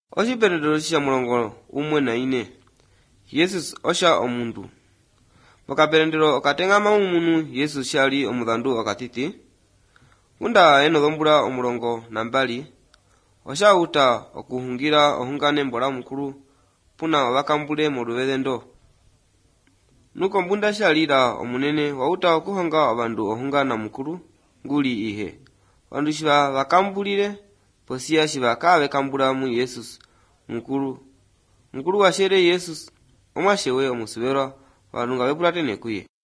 Ochiperedero cha mulongo umwe na ine. Yesu osha omundu. Makaperendero okatenga maumunu Yesu shali omudhandu okatiti. Unda eno dhombula omulongo nambali. Osha uta okuhungira ohungane mbola mukuru. Puna wakambule moruvedendo. Nuko mbunda shalira omunene wauta okuhonga abandu ohungana mukuru. Nguli ihe. Wandu shiva wakambulire. Posia shiva kawe kambula mu Yesus. Mukuru washere Yesus. Omwashewe omusubera. Wandu nga wepulate nekuye.